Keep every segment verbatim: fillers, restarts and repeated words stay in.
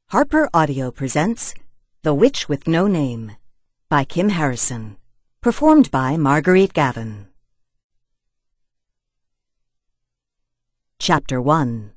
Harper Audio presents The Witch with No Name by Kim Harrison, performed by Marguerite Gavin. Chapter one.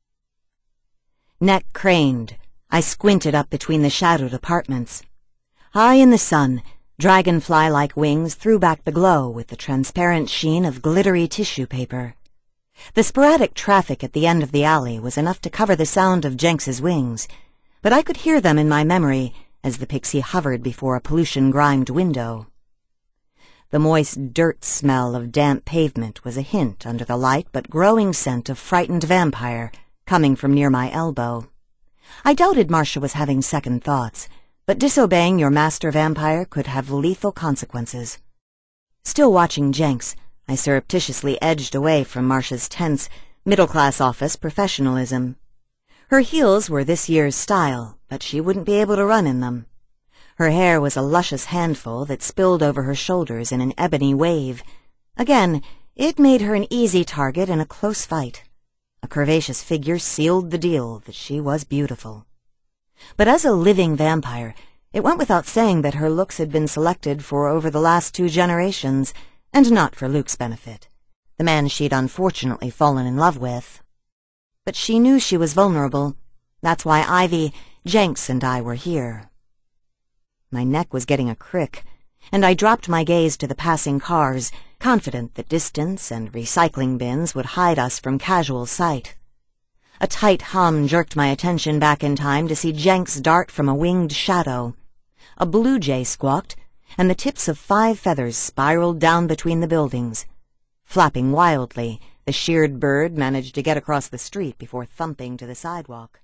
Neck craned, I squinted up between the shadowed apartments. High in the sun, dragonfly-like wings threw back the glow with the transparent sheen of glittery tissue paper. The sporadic traffic at the end of the alley was enough to cover the sound of Jenks's wings, but I could hear them in my memory as the pixie hovered before a pollution-grimed window. The moist dirt smell of damp pavement was a hint under the light but growing scent of frightened vampire coming from near my elbow. I doubted Marcia was having second thoughts, but disobeying your master vampire could have lethal consequences. Still watching Jenks, I surreptitiously edged away from Marcia's tense, middle-class office professionalism. Her heels were this year's style, but she wouldn't be able to run in them. Her hair was a luscious handful that spilled over her shoulders in an ebony wave. Again, it made her an easy target in a close fight. A curvaceous figure sealed the deal that she was beautiful. But as a living vampire, it went without saying that her looks had been selected for over the last two generations, and not for Luke's benefit, the man she'd unfortunately fallen in love with. But she knew she was vulnerable. That's why Ivy, Jenks, and I were here. My neck was getting a crick, and I dropped my gaze to the passing cars, confident that distance and recycling bins would hide us from casual sight. A tight hum jerked my attention back in time to see Jenks dart from a winged shadow. A blue jay squawked, and the tips of five feathers spiraled down between the buildings. Flapping wildly, the sheared bird managed to get across the street before thumping to the sidewalk.